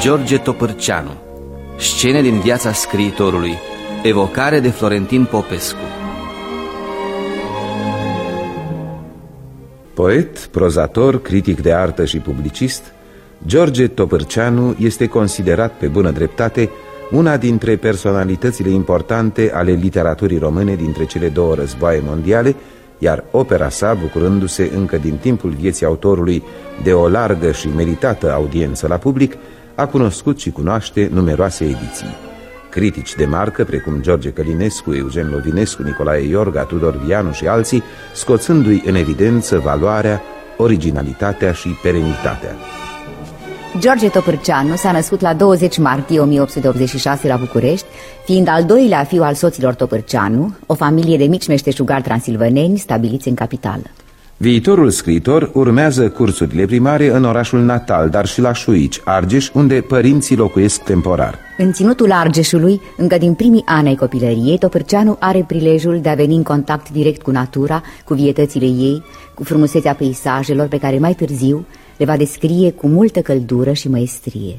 George Topârceanu. Scene din viața scriitorului. Evocare de Florentin Popescu. Poet, prozator, critic de artă și publicist, George Topârceanu este considerat pe bună dreptate una dintre personalitățile importante ale literaturii române dintre cele două războaie mondiale, iar opera sa, bucurându-se încă din timpul vieții autorului de o largă și meritată audiență la public, a cunoscut și cunoaște numeroase ediții. Critici de marcă, precum George Călinescu, Eugen Lovinescu, Nicolae Iorga, Tudor Vianu și alții, scoțându-i în evidență valoarea, originalitatea și perenitatea. George Topârceanu s-a născut la 20 martie 1886 la București, fiind al doilea fiu al soților Topârceanu, o familie de mici meșteșugari transilvaneni stabiliți în capitală. Viitorul scriitor urmează cursurile primare în orașul natal, dar și la Șuici, Argeș, unde părinții locuiesc temporar. În ținutul Argeșului, încă din primii ani ai copilăriei, Topârceanu are prilejul de a veni în contact direct cu natura, cu vietățile ei, cu frumusețea peisajelor pe care mai târziu le va descrie cu multă căldură și măestrie.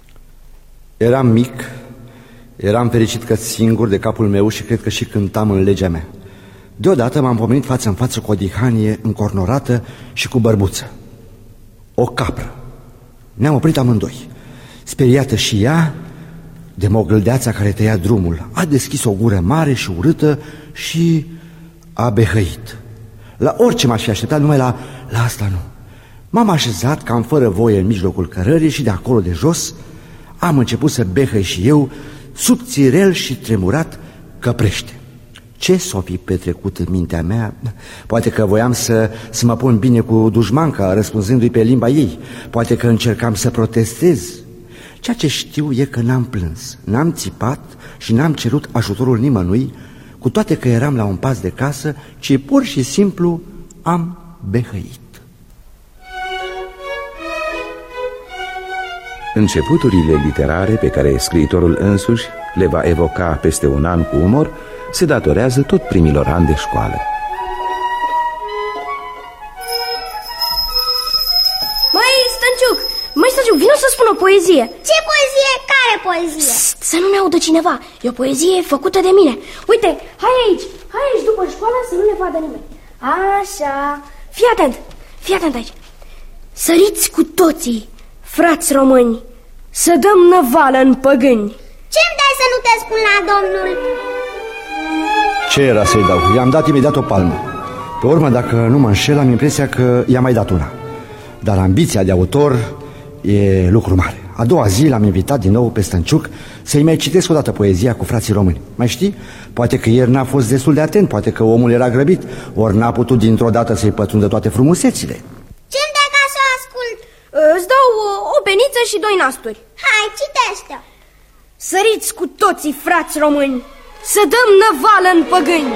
Eram mic, eram fericit că singur de capul meu și cred că și cântam în legea mea. Deodată m-am pomenit față în față cu o dihanie încornorată și cu bărbuță. O capră. Ne-am oprit amândoi. Speriată și ea de mogâldeața care tăia drumul. A deschis o gură mare și urâtă și a behăit. La orice m-aș fi așteptat, numai la asta nu. M-am așezat cam fără voie în mijlocul cărării și de acolo de jos am început să behăi și eu, subțirel și tremurat, căprește. Ce s-o fi petrecut în mintea mea? Poate că voiam să mă pun bine cu dușmanca, răspunzându-i pe limba ei. Poate că încercam să protestez. Ceea ce știu e că n-am plâns, n-am țipat și n-am cerut ajutorul nimănui, cu toate că eram la un pas de casă, ci pur și simplu am behăit. Începuturile literare pe care scriitorul însuși le va evoca peste un an cu umor se datorează tot primilor ani de școală. Măi, Stănciuc, vino să spun o poezie. Ce poezie? Care poezie? Psst, să nu ne audă cineva. E o poezie făcută de mine. Uite, hai aici după școală să nu ne vadă nimeni. Așa, fii atent aici. Săriți cu toții, frați români, să dăm năvală în păgâni. Ce-mi dai să nu te spun la domnul? Ce era să-i dau? I-am dat imediat o palmă. Pe urmă, dacă nu mă înșel, am impresia că i-a mai dat una. Dar ambiția de autor e lucru mare. A doua zi l-am invitat din nou pe Stănciuc să-i mai citesc o dată poezia cu frații români. Mai știi? Poate că ieri n-a fost destul de atent, poate că omul era grăbit, ori n-a putut dintr-o dată să-i pătrundă toate frumusețile. Ce-mi dai ca să o ascult? Îți dau o beniță și 2 nasturi. Hai, citește. Săriți cu toții, frați români, să dăm năvală în păgâni.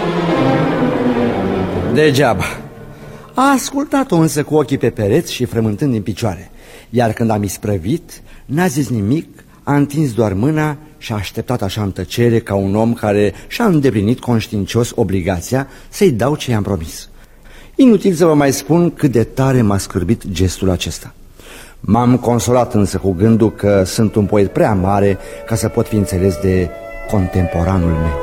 Degeaba. A ascultat-o însă cu ochii pe pereți și frământând din picioare. Iar când am isprăvit, n-a zis nimic, a întins doar mâna și a așteptat așa în tăcere ca un om care și-a îndeplinit conștiincios obligația să-i dau ce i-am promis. Inutil să vă mai spun cât de tare m-a scârbit gestul acesta. M-am consolat însă cu gândul că sunt un poet prea mare ca să pot fi înțeles de contemporanul meu.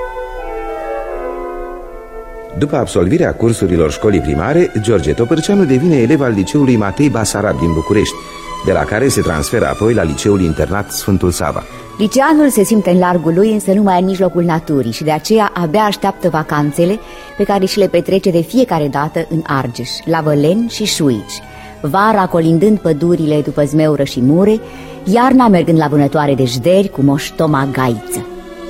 După absolvirea cursurilor școlii primare, George Topârceanu devine elev al liceului Matei Basarab din București, de la care se transferă apoi la liceul internat Sfântul Sava. Liceanul se simte în largul lui, însă numai în mijlocul naturii și de aceea abia așteaptă vacanțele pe care și le petrece de fiecare dată în Argeș, la Văleni și Șuici, vara colindând pădurile după zmeură și mure, iarna mergând la vânătoare de jderi cu Moș Toma Gaiță.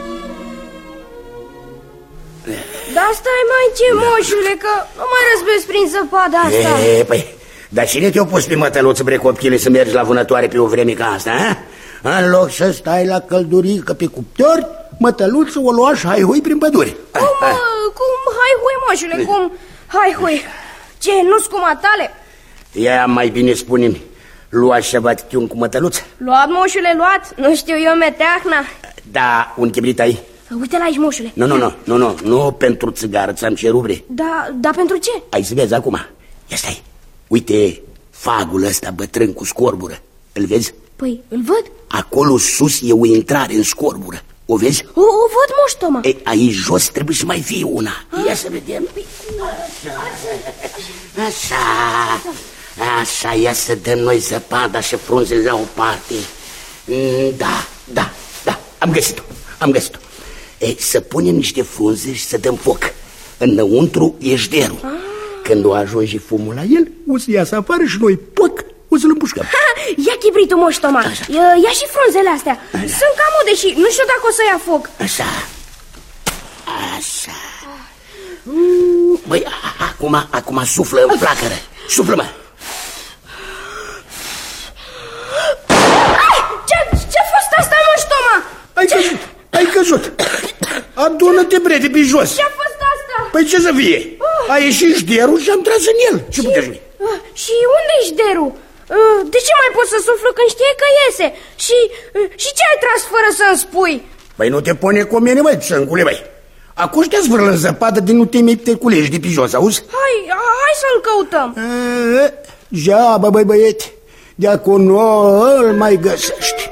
Dar stai mai ce, moșule, că nu mai răzbesc prin zăpada asta. Păi, dar cine te-a pus pe mătăluț brecopchile să mergi la vânătoare pe o vreme ca asta, a? În loc să stai la căldurică pe cuptor, mătăluțul o lua și hai-hui prin pădure. Cum hai-hui, moșule, cum hai-hui? Ce, nu-s cum atale? Ia mai bine spune-mi, luați ceva tiun cu mătăluț? Luat, moșule, luat, nu știu eu meteahna. Da, un chibrit ai? Uite-l aici, moșule. Nu pentru țigară, ți-am cerut, bre. Da, pentru ce? Ai să vezi acum. Ia stai, uite fagul ăsta bătrân cu scorbură. Îl vezi? Păi, îl văd? Acolo sus e o intrare în scorbură. O vezi? O văd, Moș Toma. Ei, aici jos trebuie să mai fie una. Ia să vedem. Așa, ia să dăm noi zăpada și frunzele la o parte. Da, am găsit-o. Ei, să punem niște frunze și să dăm foc. Înăuntru e jderul. Când o ajungi fumul la el, o să iasă afară și noi, o să-l împușcăm. Ia chibritul, Moș Toma. Ia și frunzele astea. Sunt cam ude și nu știu dacă o să ia foc. Așa. Băi, acum suflă în flacără. Suflă-mă. Ce-a fost asta, Moș Toma? Ai căzut. Adună-te, bre, de pe jos. Ce-a fost asta? Păi ce să fie? A ieșit jderul și am tras în el. Ce puteți fi? Și unde-i jderul? De ce mai pot să suflu când știe că iese? Și ce ai tras fără să-mi spui? Păi nu te pune cu mine, măi, sâncule, băi. Acum te-a zvârlă în zăpadă de nu te culegi de pe jos, auzi? Hai să-l căutăm. Geaba, băi, băiete. De acolo îl mai găsești.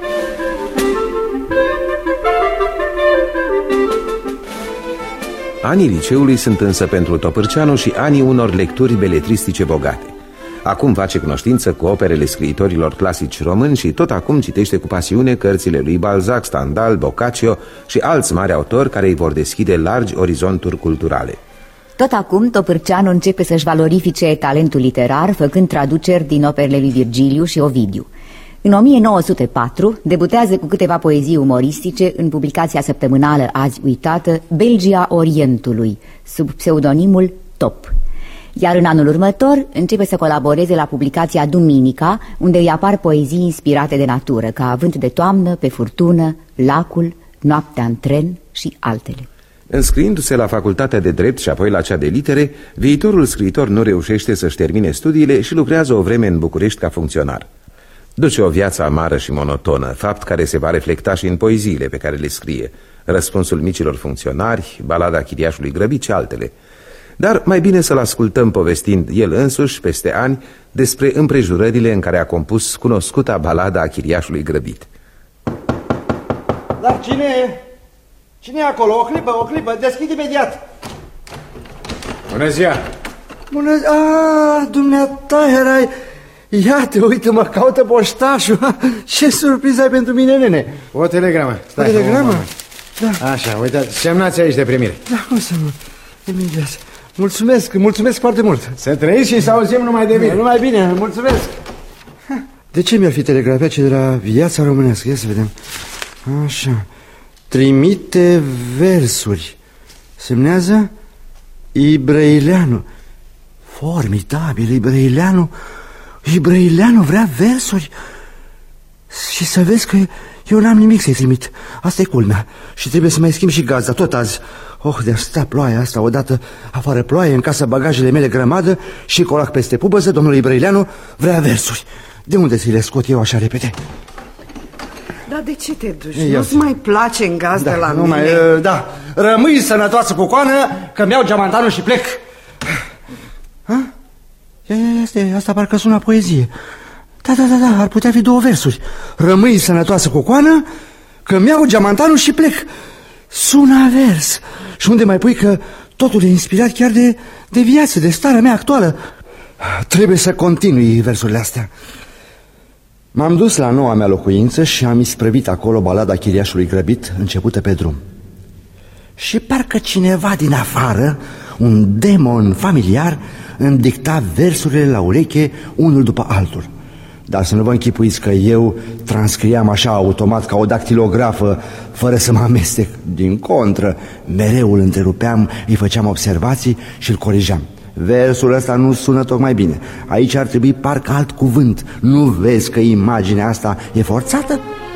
Anii liceului sunt însă pentru Topârceanu și anii unor lecturi beletristice bogate. Acum face cunoștință cu operele scriitorilor clasici români și tot acum citește cu pasiune cărțile lui Balzac, Stendhal, Boccaccio și alți mari autori care îi vor deschide largi orizonturi culturale. Tot acum, Topârceanu începe să-și valorifice talentul literar, făcând traduceri din operele lui Virgiliu și Ovidiu. În 1904 debutează cu câteva poezii umoristice în publicația săptămânală azi uitată Belgia Orientului, sub pseudonimul Top. Iar în anul următor începe să colaboreze la publicația Duminica, unde îi apar poezii inspirate de natură, ca Vânt de toamnă, Pe furtună, Lacul, Noaptea în tren și altele. Înscriindu-se la facultatea de drept și apoi la cea de litere, viitorul scriitor nu reușește să-și termine studiile și lucrează o vreme în București ca funcționar. Duce o viață amară și monotonă, fapt care se va reflecta și în poeziile pe care le scrie, Răspunsul micilor funcționari, Balada chiriașului grăbit și altele. Dar mai bine să-l ascultăm povestind el însuși, peste ani, despre împrejurările în care a compus cunoscuta balada a chiriașului grăbit. Dar cine e acolo? O clipă, deschid imediat. Bună ziua! Bună ziua! Dumneata erai... Iată, uite, mă caută poștașul. Ce surpriză ai pentru mine, nene? O telegramă. O telegramă? Da. Așa, uitați, semnați aici de primire. Da, cum să nu? Imediat. Mulțumesc foarte mult. Să trăiți și să auzim numai de bine. Numai bine, mulțumesc. De ce mi-ar fi telegrafia ce de la Viața Românească? Ia să vedem. Așa. Trimite versuri. Semnează Ibrăileanu. Formidabil, Ibrăileanu vrea versuri. Și să vezi că eu n-am nimic să-i trimit. Asta e culmea. Și trebuie să mai schimb și gazda, tot azi. De-ar sta ploaia asta, odată afară ploaie, în casă bagajele mele grămadă și colac peste pubăză, domnul Ibrăileanu vrea versuri. De unde să-i le scot eu așa repede? Dar de ce te duci? Nu-ți mai place în gazdă la mine? Da, rămâi sănătoasă cu coană, că-mi iau geamantanul și plec. Asta parcă sună poezie. Da, ar putea fi două versuri. Rămâi sănătoasă cu coană, că-mi iau geamantanul și plec. Sună vers. Și unde mai pui că totul e inspirat chiar de viață, de starea mea actuală. Trebuie să continui versurile astea. M-am dus la noua mea locuință și am isprăvit acolo balada chiriașului grăbit, începută pe drum. Și parcă cineva din afară, un demon familiar, îmi dicta versurile la ureche, unul după altul. Dar să nu vă închipuiți că eu transcriam așa automat ca o dactilografă, fără să mă amestec. Din contră, mereu îl întrerupeam, îi făceam observații și îl corijam. Versul ăsta nu sună tocmai bine. Aici ar trebui parcă alt cuvânt. Nu vezi că imaginea asta e forțată?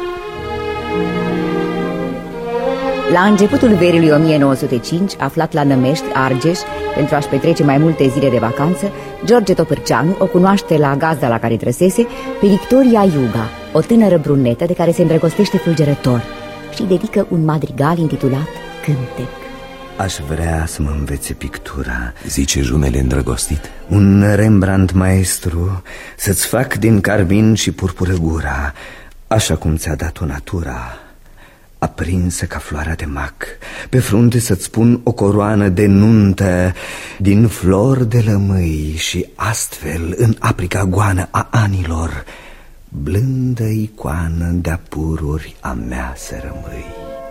La începutul verii 1905, aflat la Nămești, Argeș, pentru a-și petrece mai multe zile de vacanță, George Topârceanu o cunoaște la gazda la care trăsese pe Victoria Iuga, o tânără brunetă de care se îndrăgostește fulgerător și dedică un madrigal intitulat Cântec. Aș vrea să mă învețe pictura, zice jumele îndrăgostit. Un Rembrandt maestru, să-ți fac din carbin și purpură gura, așa cum ți-a dat-o natura, aprinsă ca floarea de mac. Pe frunte să-ți pun o coroană de nuntă din flori de lămâi și astfel, în aprica goană a anilor, blândă icoană de-a pururi a mea să rămâi.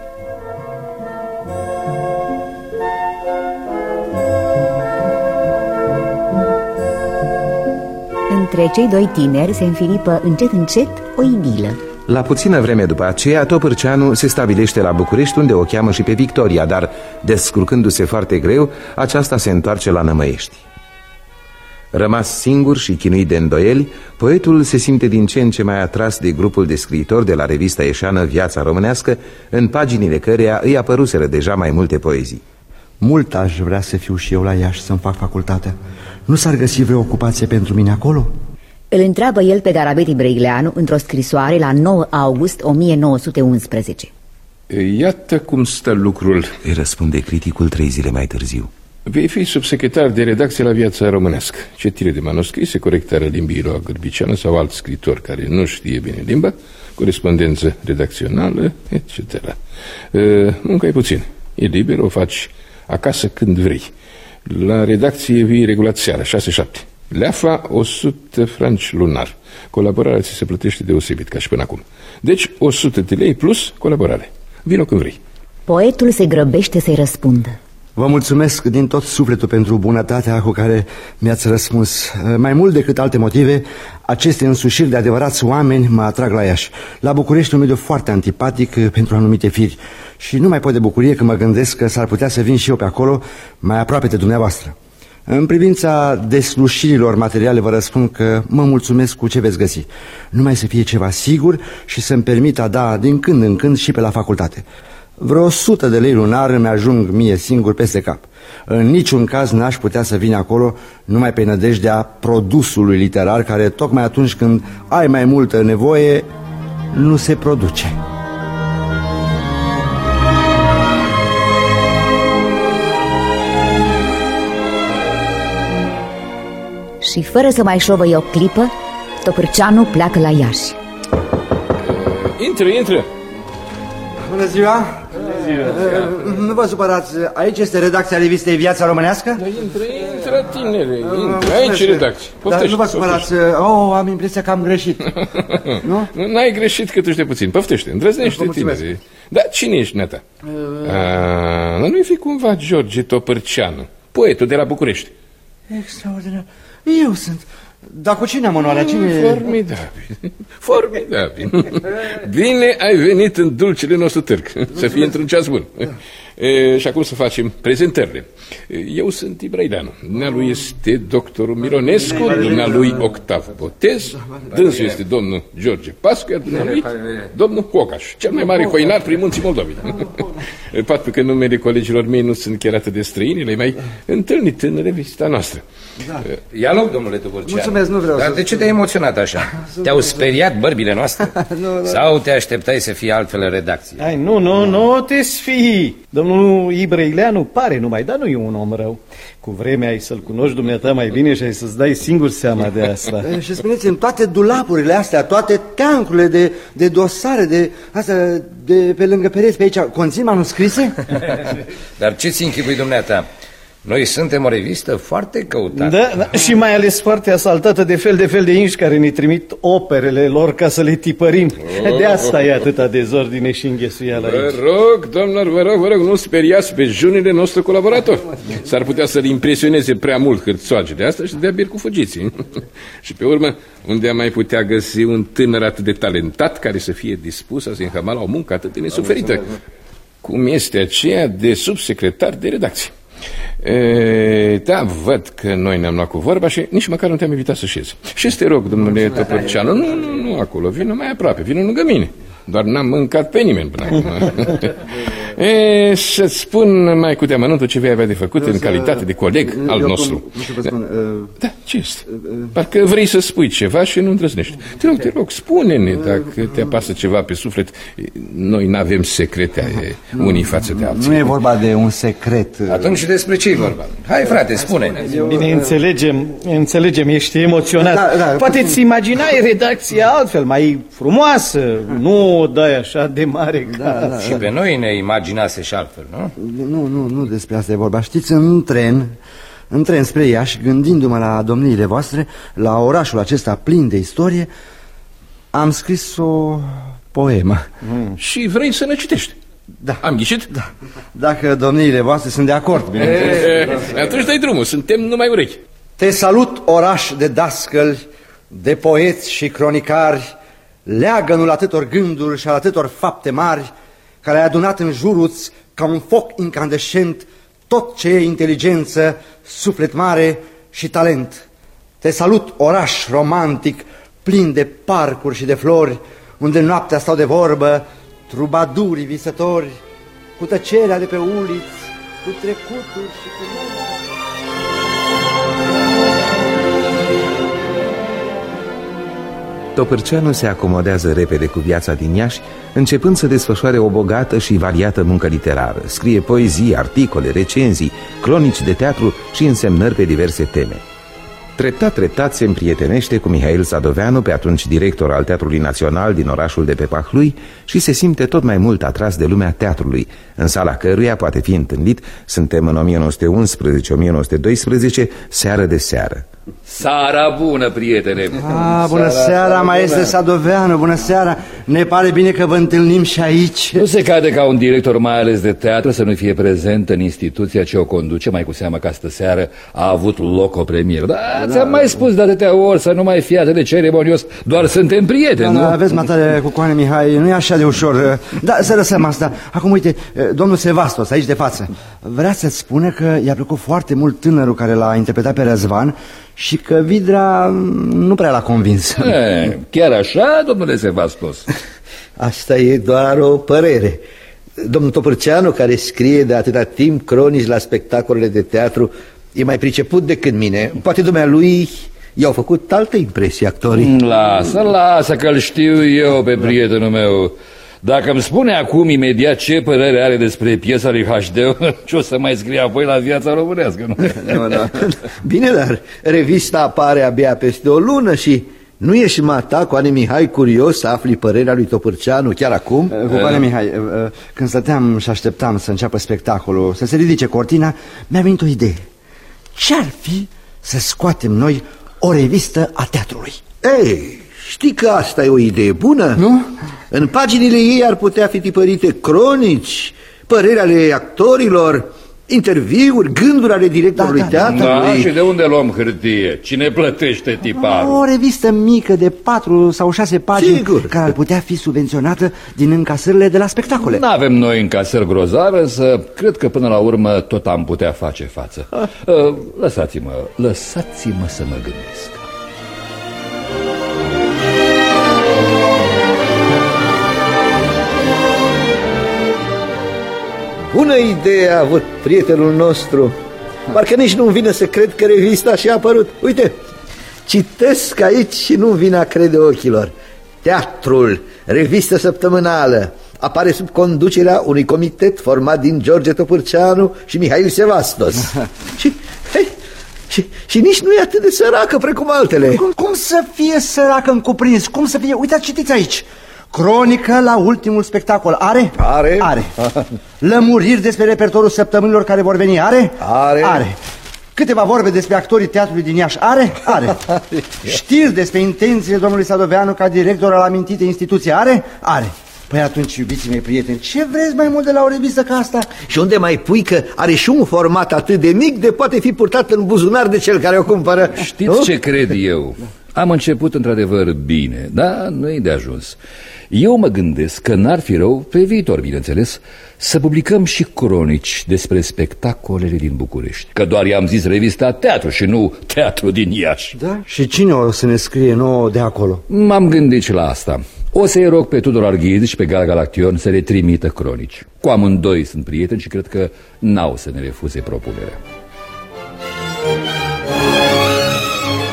Între cei doi tineri se înfilipă încet, încet o idilă. La puțină vreme după aceea, Topârceanu se stabilește la București, unde o cheamă și pe Victoria, dar, descurcându-se foarte greu, aceasta se întoarce la Nămăiești. Rămas singur și chinuit de îndoieli, poetul se simte din ce în ce mai atras de grupul de scriitori de la revista ieșeană Viața Românească, în paginile căreia îi apăruseră deja mai multe poezii. Mult aș vrea să fiu și eu la Iași să-mi fac facultatea. Nu s-ar găsi vreo ocupație pentru mine acolo? Îl întreabă el pe Garabeti Brăileanu într-o scrisoare la 9 august 1911. Iată cum stă lucrul, îi răspunde criticul 3 zile mai târziu. Vei fi subsecretar de redacție la Viața Românească. Citire de manuscrise, corectarea limbii ilo-gârbiceană sau alt scriitor care nu știe bine limba, corespondență redacțională, etc. Munca e puțin. E liber, o faci acasă când vrei. La redacție vii regulat seara, 6-7. Leafa, 100 franci lunar. Colaborarea ți se plătește deosebit, ca și până acum. Deci 100 de lei plus colaborare. Vino când vrei. Poetul se grăbește să-i răspundă. Vă mulțumesc din tot sufletul pentru bunătatea cu care mi-ați răspuns. Mai mult decât alte motive, aceste însușiri de adevărați oameni mă atrag la Iași. La București un mediu foarte antipatic pentru anumite firi. Și nu mai pot de bucurie că mă gândesc că s-ar putea să vin și eu pe acolo, mai aproape de dumneavoastră. În privința deslușirilor materiale vă răspund că mă mulțumesc cu ce veți găsi. Numai să fie ceva sigur și să-mi permit a da din când în când și pe la facultate. Vreo 100 de lei lunar îmi ajung mie singur peste cap. În niciun caz n-aș putea să vin acolo numai pe nădejdea produsului literar, care tocmai atunci când ai mai multă nevoie nu se produce. Și fără să mai șovăie o clipă, Topârceanu pleacă la Iași. Intră! Bună ziua! Nu vă supărați, aici este redacția revistei Viața Românească? Da, intră, tinere, intră. Aici e redacție. Dar nu vă supărați, am impresia că am greșit. Nu? N-ai greșit cât uite puțin, poftește, îndrăznește, tinere. Dar cine ești, neta? Nu-i fi cumva George Topârceanu, poetul de la București? Extraordinar, eu sunt. Dar cu cine am onoarea? Formidabil. Bine ai venit în dulcele nostru târg. Să fie într-un ceas bun. Și acum să facem prezentările. Eu sunt Ibrăileanu. Dumnealui este doctorul Mironescu, dumnealui Octav Botez, dânsul este domnul George Pascu, iar dumnealui domnul Cocaș, cel mai mare hoinar prin munții Moldovei. Faptul că numele colegilor mei nu sunt chiar atât de străini, le-ai mai întâlnit în revista noastră. Ia loc, domnule Topârceanu. Mulțumesc, nu vreau. Dar de ce te-ai emoționat așa? Te-au speriat bărbile noastre? Sau te așteptai să fie altfel în redacție? Hai, nu te sfii. Domnul Ibrăileanu pare numai, dar nu e un om rău. Cu vremea ai să-l cunoști dumneata mai bine și ai să-ți dai singur seama de asta. Și spuneți-mi, toate dulapurile astea, toate teancurile de dosare, de pe lângă pereți pe aici, conțin manuscrise? Dar ce-ți închipui dumneata? Noi suntem o revistă foarte căutată. Da, și mai ales foarte asaltată de fel de inși care ne trimit operele lor ca să le tipărim. De asta e atâta dezordine și înghesuială aici. Vă rog, domnilor, vă rog, nu speriați pe junile nostru colaboratori. S-ar putea să-l impresioneze prea mult hârțoagele astea și să dea bir cu fugiții. Și pe urmă, unde am mai putea găsi un tânăr atât de talentat care să fie dispus să se înhăma la o muncă atât de nesuferită, cum este aceea de subsecretar de redacție. Da, văd că noi ne-am luat cu vorba și nici măcar nu te-am invitat să șezi. Și te rog, domnule Topârceanu, nu acolo, vină mai aproape, vină lângă mine. Doar n-am mâncat pe nimeni până acum. Să-ți spun mai cu teamănuntul ce vei avea de făcut în calitate de coleg al nostru. Nu știu vă spun, Da. Ce este? Parcă vrei să spui ceva și nu îndrăznești. Te rog, spune-ne dacă te apasă ceva pe suflet. Noi n-avem secrete unii față de alții. Nu e vorba de un secret. Atunci despre ce e vorba? Hai, frate, spune-ne. Bine, înțelegem, ești emoționat. Da. Poate ți imaginai redacția altfel, mai frumoasă, nu dai așa de mare. Da. Și pe noi ne imaginase și altfel, nu? Nu despre asta e vorba. Știți, în tren spre Iași, gândindu-mă la domniile voastre, la orașul acesta plin de istorie, am scris o poemă. Și vrei să ne citești? Da. Am ghicit? Da. Dacă domniile voastre sunt de acord, bineînțeles. Atunci dai drumul, suntem numai urechi. Te salut, oraș de dascăli, de poeți și cronicari, leagănul atâtor gânduri și al atâtor fapte mari, care ai adunat în jurul-ți ca un foc incandescent tot ce e inteligență, suflet mare și talent. Te salut, oraș romantic, plin de parcuri și de flori, unde noaptea stau de vorbă trubadurii visători, cu tăcerea de pe uliți, cu trecuturi și cu nume. Topârceanu se acomodează repede cu viața din Iași, începând să desfășoare o bogată și variată muncă literară. Scrie poezii, articole, recenzii, cronici de teatru și însemnări pe diverse teme. Treptat se împrietenește cu Mihail Sadoveanu, pe atunci director al Teatrului Național din orașul de pe Pahlui, și se simte tot mai mult atras de lumea teatrului, în sala căruia poate fi întâlnit, suntem în 1911-1912, seară de seară. Seara bună, prietene! Bună seara, maestre Sadoveanu, bună seara! Ne pare bine că vă întâlnim și aici. Nu se cade ca un director, mai ales de teatru, să nu fie prezent în instituția ce o conduce, mai cu seamă că astă seară a avut loc o premieră. Dar ți-am mai spus de atâtea ori să nu mai fii atât de ceremonios, doar suntem prieteni, nu? Aveți matale cu coane, Mihai, nu e așa de ușor. Da, să lăsăm asta. Acum, uite, domnul Sevastos, aici de față, vrea să-ți spune că i-a plăcut foarte mult tânărul care l-a interpretat pe Răzvan și că Vidra nu prea l-a convins. Chiar așa, domnule Sevastos? Asta e doar o părere. Domnul Topârceanu, care scrie de atâta timp cronici la spectacolele de teatru, e mai priceput decât mine. Poate dumnealui i-au făcut altă impresie actorii. Lasă că-l știu eu pe prietenul meu. Dacă îmi spune acum imediat ce părere are despre piesa lui H.D.O., ce o să mai scrie apoi la Viața Românească, nu? No. Bine, dar revista apare abia peste o lună și nu ești mata, Coane Mihai, curios să afli părerea lui Topârceanu chiar acum? Coane Mihai, când stăteam și așteptam să înceapă spectacolul, să se ridice cortina, mi-a venit o idee. Ce-ar fi să scoatem noi o revistă a teatrului? Ei, știi că asta e o idee bună? Nu? În paginile ei ar putea fi tipărite cronici, păreri ale actorilor, interviuri, gânduri ale directorului teatrului. Da, și de unde luăm hârtie? Cine plătește tiparul? O revistă mică de 4 sau 6 pagini. Sigur. Care ar putea fi subvenționată din încasările de la spectacole. N-avem noi încasări grozave, însă cred că până la urmă tot am putea face față. Lăsați-mă să mă gândesc. Bună idee a avut prietenul nostru. Parcă nici nu-mi vine să cred că revista și-a apărut. Uite, citesc aici și nu-mi vine a crede ochilor. Teatrul, revistă săptămânală, apare sub conducerea unui comitet format din George Topârceanu și Mihail Sevastos. Și nici nu e atât de săracă precum altele. Cum să fie săracă în cuprins? Cum să fie? Uitați, citiți aici. Cronică la ultimul spectacol. Are? Are. Lămuriri despre repertoriul săptămânilor care vor veni. Are? Are. Câteva vorbe despre actorii teatrului din Iași. Are? Știri despre intențiile domnului Sadoveanu ca director al amintitei instituții. Are? Păi atunci, iubiții mei prieteni, ce vreți mai mult de la o revistă ca asta? Și unde mai pui că are și un format atât de mic de poate fi purtat în buzunar de cel care o cumpără? Știți ce cred eu? Am început într-adevăr bine, dar nu e de ajuns. Eu mă gândesc că n-ar fi rău, pe viitor, bineînțeles, să publicăm și cronici despre spectacolele din București. Că doar i-am zis revista Teatru și nu Teatru din Iași. Da? Și cine o să ne scrie nouă de acolo? M-am gândit și la asta. O să-i rog pe Tudor Arghezi și pe Gal Galaction să le trimită cronici. Cu amândoi sunt prieteni și cred că n-au să ne refuze propunerea.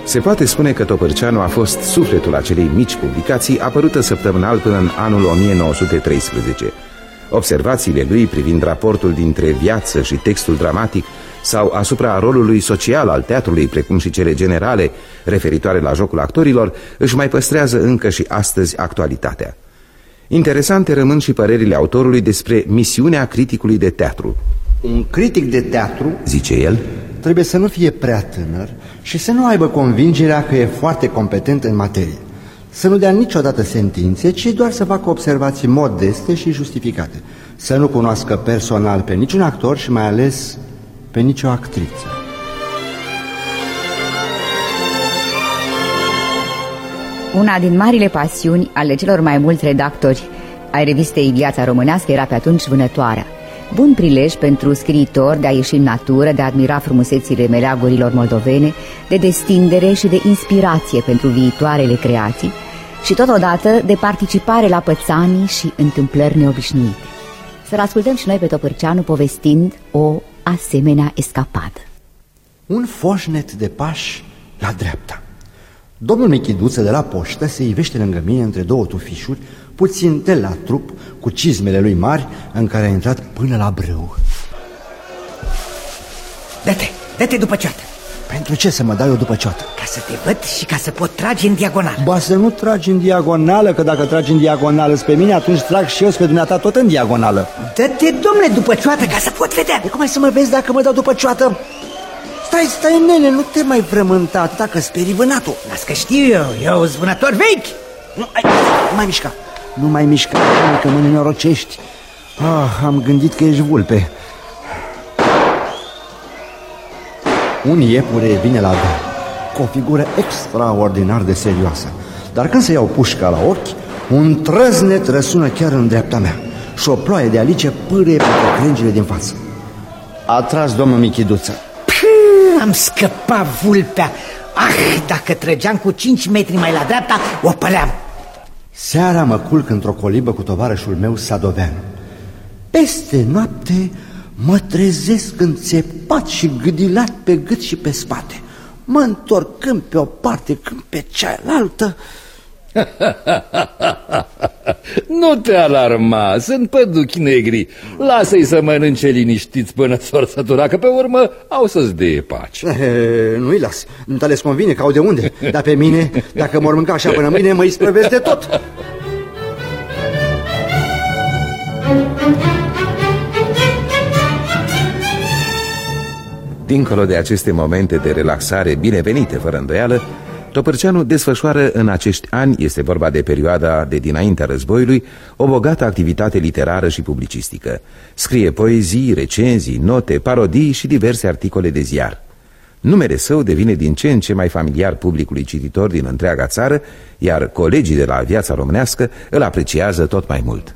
Se poate spune că Topârceanu a fost sufletul acelei mici publicații apărută săptămânal până în anul 1913. Observațiile lui privind raportul dintre viață și textul dramatic sau asupra rolului social al teatrului, precum și cele generale referitoare la jocul actorilor, își mai păstrează încă și astăzi actualitatea. Interesante rămân și părerile autorului despre misiunea criticului de teatru. Un critic de teatru, zice el, trebuie să nu fie prea tânăr și să nu aibă convingerea că e foarte competent în materie. Să nu dea niciodată sentințe, ci doar să facă observații modeste și justificate. Să nu cunoască personal pe niciun actor și mai ales pe nicio actriță. Una din marile pasiuni ale celor mai mulți redactori ai revistei Viața Românească era pe atunci vânătoarea. Bun prilej pentru scriitori de a ieși în natură, de a admira frumusețile meleagurilor moldovene, de destindere și de inspirație pentru viitoarele creații și totodată de participare la pățanii și întâmplări neobișnuite. Să-l ascultăm și noi pe Topârceanu povestind o asemenea escapadă. Un foșnet de pași la dreapta. Domnul Michiduță de la poștă se ivește lângă mine între două tufișuri, puțin de la trup, cu cizmele lui mari, în care a intrat până la brâu. Dă-te după cioată. Pentru ce să mă dau eu după cioată? Ca să te văd și ca să pot trage în diagonală. Ba să nu tragi în diagonală, că dacă tragi în diagonală spre mine, atunci trag și eu spre dumneata tot în diagonală. Dă-te, domnule, după cioată, ca să pot vedea. De cum ai să mă vezi dacă mă dau după cioată? Stai, nene, nu te mai frământa atâta că sperii vânatul. Las că știu eu sunt vânător vechi. Nu mai mișca. Nu mai mișca, că mă nenorocești. Am gândit că ești vulpe. Un iepure vine la drum, cu o figură extraordinar de serioasă. Dar când se iau pușca la ochi, un trăznet răsună chiar în dreapta mea și o ploaie de alice pârâie pe crengile din față. A tras domnul Michiduță. Am scăpat vulpea. Dacă trăgeam cu 5 metri mai la dreapta, o păleam. Seara mă culc într-o colibă cu tovarășul meu Sadoveanu. Peste noapte mă trezesc înțepat și gâdilat pe gât și pe spate. Mă întorc când pe o parte, când pe cealaltă. Nu te alarma, sunt păduchi negri. Lasă-i să mănânce liniștiți până s-or sătura, că pe urmă au să-ți dea pace. Nu-i las, nu te ales convine că au de unde. Dar pe mine, dacă m-or mânca așa până mâine, mă isprăvesc de tot. Dincolo de aceste momente de relaxare binevenite, fără îndoială, Topârceanu desfășoară în acești ani, este vorba de perioada de dinaintea războiului, o bogată activitate literară și publicistică. Scrie poezii, recenzii, note, parodii și diverse articole de ziar. Numele său devine din ce în ce mai familiar publicului cititor din întreaga țară, iar colegii de la Viața Românească îl apreciază tot mai mult.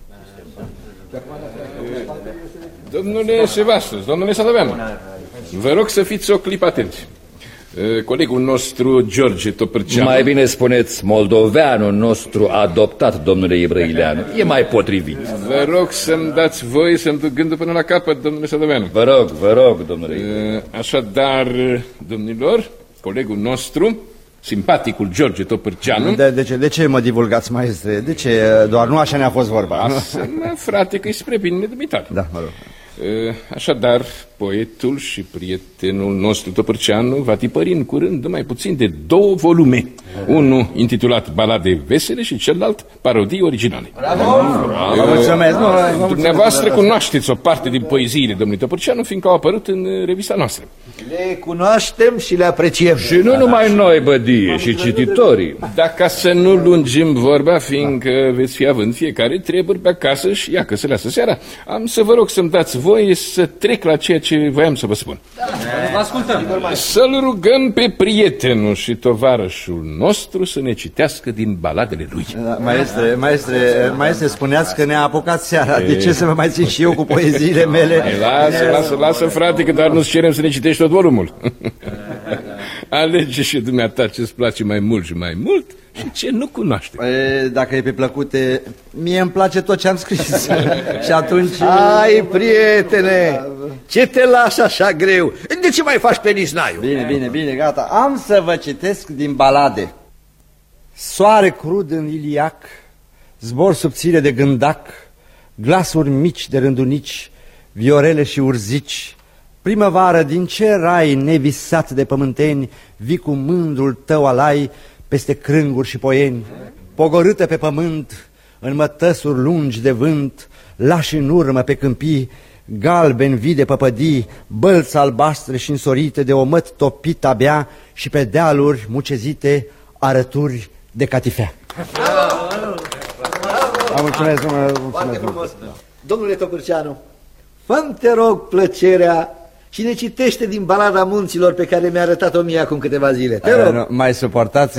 Domnule Sevastros, domnule Sadoveanu, vă rog să fiți o clipă atenți. Colegul nostru, George Topârceanu... Mai bine spuneți moldoveanul nostru adoptat, domnule Ibrăileanu. E mai potrivit. Vă rog să-mi dați voie să-mi duc gândul până la capăt, domnule Sadoveanu. Vă rog, domnule Ibrăileanu. Așadar, domnilor, colegul nostru, simpaticul George Topârceanu... De ce mă divulgați, maestre? De ce? Doar nu așa ne-a fost vorba. Lasă-mă, frate, că-i spre bine dumitale. Da, mă rog. Așadar, poetul și prietenul nostru Topârceanu va tipări în curând mai puțin de 2 volume. Unul intitulat Balade vesele și celălalt Parodii originale. Bravo! Mulțumesc! Dumneavoastră cunoașteți o parte din poeziile domnului Topârceanu, fiindcă au apărut în revista noastră. Le cunoaștem și le apreciem. Și nu numai noi, bădie, și cititorii. Dar ca să nu lungim vorba, fiindcă veți fi având fiecare treburi pe acasă și ia că se lasă seara, am să vă rog să-mi dați voie să trec la ceea ce voiam să vă spun. Vă ascultăm. Să-l rugăm pe prietenul și tovarășul nostru să ne citească din baladele lui. Maestre, spuneați că ne-a apucat seara. De ce să mă mai țin și eu cu poeziile mele? Lasă, frate, că doar nu-ți cerem să ne citești tot volumul. Alege și dumneata ce-ți place mai mult și mai mult Și ce nu cunoaște? Dacă e pe plăcute, mie îmi place tot ce am scris. Și atunci... Ai, prietene, ce te lași așa greu? De ce mai faci pe nisnaiu? Bine, gata. Am să vă citesc din balade. Soare crud în iliac, zbor subțire de gândac, glasuri mici de rândunici, viorele și urzici. Primăvară, din ce rai nevisat de pământeni, vii cu mândrul tău alai peste crânguri și poieni, pogorâtă pe pământ, în mătăsuri lungi de vânt, lași în urmă pe câmpii, galbeni vii de păpădii, bălți albastre și însorite de omăt topit abia și pe dealuri mucezite arături de catifea. Mulțumesc. Domnule Topârceanu, fă-mi, te rog, plăcerea și ne citește din balada munților pe care mi-a arătat-o mie acum câteva zile. Te rog. Mai suportați?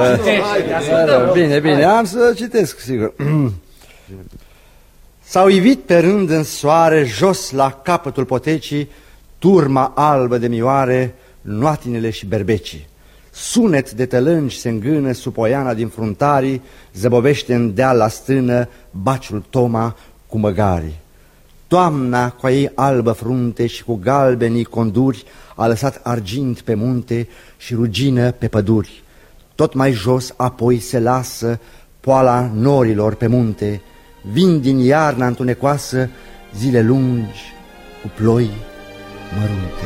Bine, am să citesc, sigur. S-au ivit pe rând în soare, jos la capătul potecii, turma albă de mioare, noatinele și berbecii. Sunet de tălângi se îngână sub poiana din fruntarii, zăbovește în deal la stână baciul Toma cu măgarii. Toamna cu a ei albă frunte și cu galbenii conduri a lăsat argint pe munte și rugină pe păduri. Tot mai jos apoi se lasă poala norilor pe munte, vin din iarna întunecoasă zile lungi cu ploi mărunte.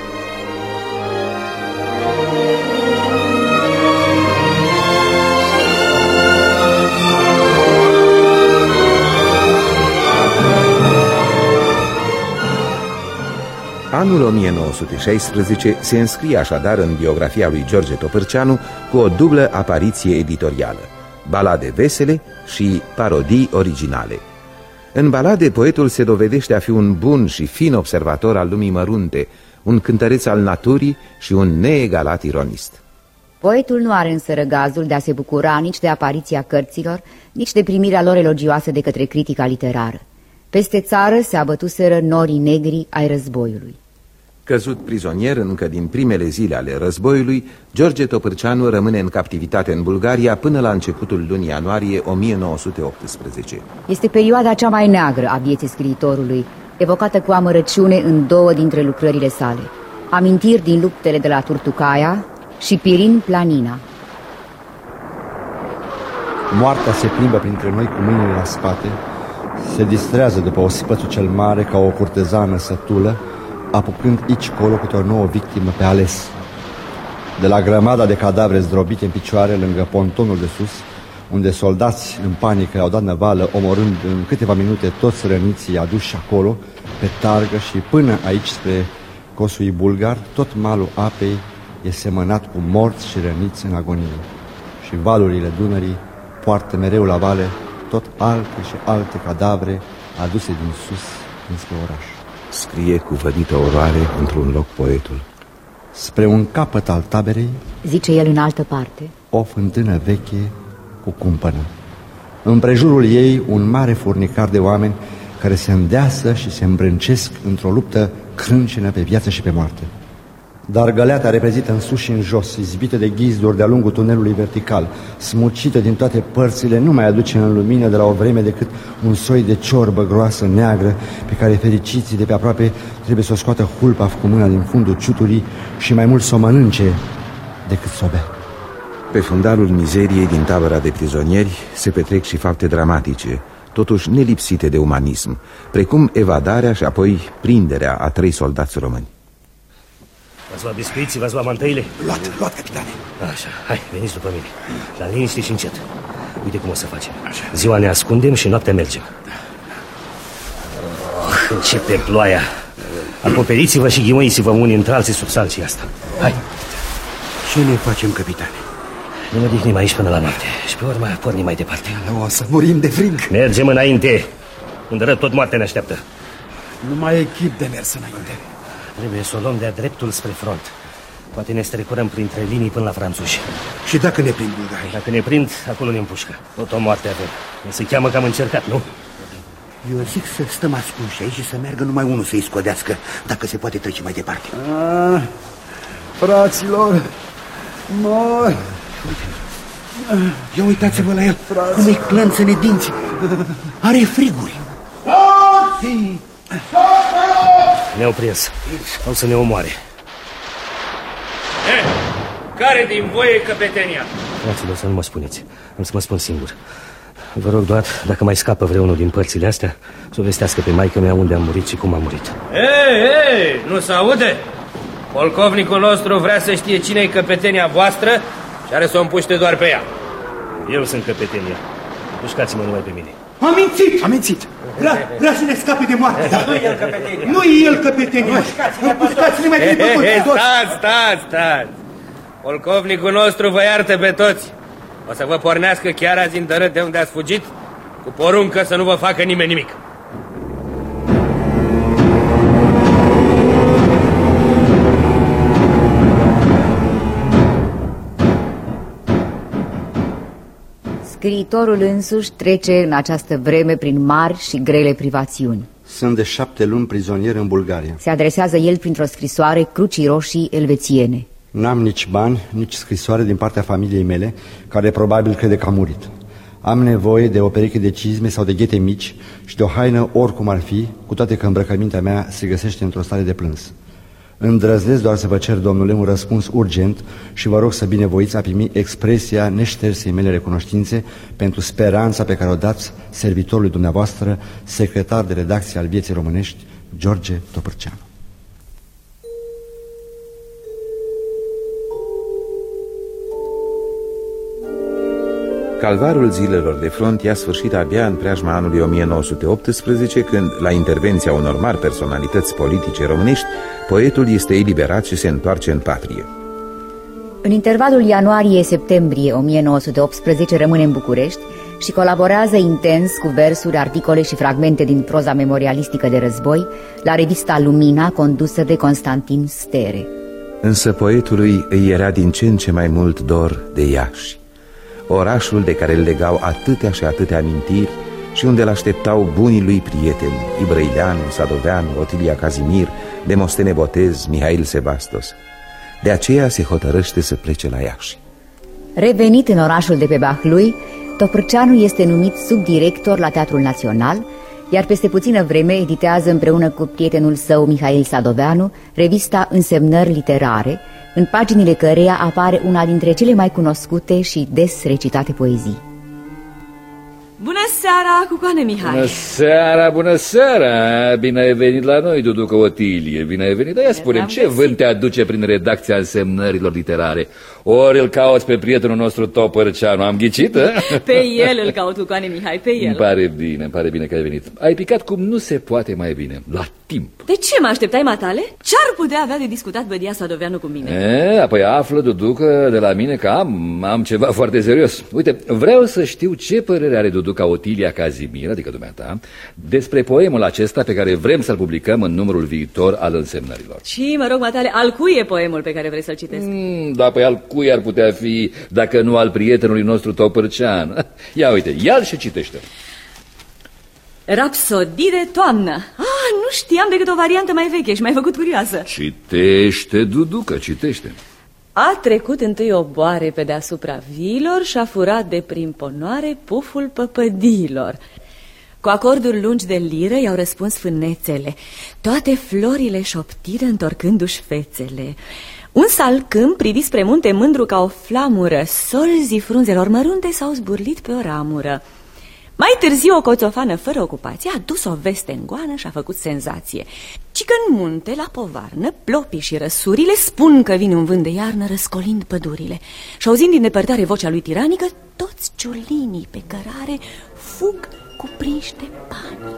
Anul 1916 se înscrie așadar în biografia lui George Topârceanu cu o dublă apariție editorială, balade vesele și parodii originale. În balade, poetul se dovedește a fi un bun și fin observator al lumii mărunte, un cântăreț al naturii și un neegalat ironist. Poetul nu are însă răgazul de a se bucura nici de apariția cărților, nici de primirea lor elogioasă de către critica literară. Peste țară se abătuseră norii negri ai războiului. Căzut prizonier încă din primele zile ale războiului, George Topârceanu rămâne în captivitate în Bulgaria până la începutul lunii ianuarie 1918. Este perioada cea mai neagră a vieții scriitorului, evocată cu amărăciune în două dintre lucrările sale: Amintiri din luptele de la Turtucaia și Pirin Planina. Moartea se plimbă printre noi cu mâinile la spate, se distrează după ospățul cel mare ca o curtezană sătulă, apucând aici-colo câte o nouă victimă pe ales. De la grămada de cadavre zdrobite în picioare lângă pontonul de sus, unde soldați în panică au dat năvală, omorând în câteva minute toți răniții aduși acolo, pe targă și până aici spre Cosui bulgar, tot malul apei e semănat cu morți și răniți în agonie. Și valurile Dunării poartă mereu la vale tot alte și alte cadavre aduse din sus înspre oraș. Scrie cu vădită oroare într-un loc poetul. Spre un capăt al taberei, zice el în altă parte, o fântână veche cu cumpănă. Împrejurul ei un mare furnicar de oameni care se îndeasă și se îmbrâncesc într-o luptă crâncenă pe viață și pe moarte. Dar găleata reprezintă în sus și în jos, izbită de ghizduri de-a lungul tunelului vertical, smucită din toate părțile, nu mai aduce în lumină de la o vreme decât un soi de ciorbă groasă, neagră, pe care fericiții de pe aproape trebuie să o scoată hulpa cu mâna din fundul ciuturii și mai mult să o mănânce decât să o bea. Pe fundalul mizeriei din tabăra de prizonieri se petrec și fapte dramatice, totuși nelipsite de umanism, precum evadarea și apoi prinderea a 3 soldați români. V-ați luat biscuiții, v-ați luat mantăile? Luat, capitane. Așa, hai, veniți după mine. La liniște și încet. Uite cum o să facem. Așa. Ziua ne ascundem și noaptea mergem. Începe ploaia. Acoperiți-vă și ghimoiți-vă unii între alții sub salcii asta. Hai. Ce ne facem, capitane? Ne odihnim aici până la noapte și pe urmă pornim mai departe. O să murim de frig. Mergem înainte. Unde rău tot moartea ne așteaptă. Nu mai e chip de mers înainte. Trebuie să o luăm de-a dreptul spre front. Poate ne strecurăm printre linii până la franțuși. Și dacă ne prind bulgarii? Dacă ne prind, acolo ne împușcă. Tot o moarte avem. Se cheamă că am încercat, nu? Eu zic să stăm ascunși aici și să meargă numai unul să-i scodească, dacă se poate trece mai departe. Fraților, mor! Ia uitați-vă la el, cum îi clănțăne dinții. Are friguri. Ne-au prins. Au să ne omoare. Care din voi e căpetenia? Fraților, să nu mă spuneți. Am să mă spun singur. Vă rog doar, dacă mai scapă vreunul din părțile astea, să o vestească pe maică mea unde a murit și cum a murit. Ei, nu se aude? Polcovnicul nostru vrea să știe cine e căpetenia voastră și are să o împuște doar pe ea. Eu sunt căpetenia. Dușcați-mă numai pe mine. Am mințit! Am mințit! Vrea să ne scape de moarte. Dar nu e el căpetenia. Nu e el căpetenia. Împușcați-ne mai bine pe toți. Stați! Polcovnicul nostru vă iartă pe toți. O să vă pornească chiar azi în dărât de unde ați fugit, cu poruncă să nu vă facă nimeni nimic. Scriitorul însuși trece în această vreme prin mari și grele privațiuni. Sunt de 7 luni prizonier în Bulgaria. Se adresează el printr-o scrisoare Crucii Roșii elvețiene. N-am nici bani, nici scrisoare din partea familiei mele, care probabil crede că a murit. Am nevoie de o pereche de cizme sau de ghete mici și de o haină oricum ar fi, cu toate că îmbrăcămintea mea se găsește într-o stare de plâns. Îndrăznesc doar să vă cer, domnule, un răspuns urgent și vă rog să binevoiți a primi expresia neștersei mele recunoștințe pentru speranța pe care o dați servitorului dumneavoastră, secretar de redacție al Vieții Românești, George Topârceanu. Calvarul zilelor de front i-a sfârșit abia în preajma anului 1918, când, la intervenția unor mari personalități politice românești, poetul este eliberat și se întoarce în patrie. În intervalul ianuarie-septembrie 1918 rămâne în București și colaborează intens cu versuri, articole și fragmente din proza memorialistică de război la revista Lumina, condusă de Constantin Stere. Însă poetului îi era din ce în ce mai mult dor de Iași, orașul de care îl legau atâtea și atâtea amintiri și unde l-așteptau bunii lui prieteni, Ibrăileanu, Sadoveanu, Otilia Cazimir, Demostene Botez, Mihail Sebastos. De aceea se hotărăște să plece la Iași. Revenit în orașul de pe Bahlui, Topârceanu este numit subdirector la Teatrul Național, iar peste puțină vreme editează împreună cu prietenul său Mihail Sadoveanu revista Însemnări Literare, în paginile căreia apare una dintre cele mai cunoscute și des recitate poezii. Bună seara, Cucoane Mihai! Bună seara! Bine ai venit la noi, Duducă Otilie, bine ai venit. Ia spune, ce vânt te aduce prin redacția Însemnărilor Literare? Ori îl cauți pe prietenul nostru Topârceanu, am ghicit, a? Pe el îl caut, Cucoane Mihai, pe el. Îmi pare bine că ai venit. Ai picat cum nu se poate mai bine, la timp. De ce mă așteptai, matale? Ce-ar putea avea de discutat bădia Sadoveanu cu mine? Apoi află, Duducă, de la mine că am ceva foarte serios. Uite, vreau să știu ce părere are Duduca Otilia Cazimir, adică dumneata, despre poemul acesta pe care vrem să-l publicăm în numărul viitor al Însemnărilor. Și, mă rog, matale, al cui e poemul pe care vrei să-l citesc? Da, păi al cui ar putea fi, dacă nu al prietenului nostru Topârceanu? Ia uite, ia-l și citește. Rapsodii de toamnă. Nu știam decât o variantă mai veche și m-ai făcut curioasă. Citește, Duducă, citește. A trecut întâi o boare pe deasupra viilor și a furat de prin ponoare puful păpădiilor. Cu acorduri lungi de liră i-au răspuns fânețele. Toate florile șoptiră întorcându-și fețele. Un salcâm privi spre munte mândru ca o flamură. Solzii frunzelor mărunte s-au zburlit pe o ramură. Mai târziu o coțofană fără ocupație a dus o veste în goană și a făcut senzație. Ci că în munte, la povarnă, plopii și răsurile spun că vine un vânt de iarnă răscolind pădurile. Și auzind din depărtare vocea lui tiranică, toți ciulinii pe cărare fug cuprinși de panică.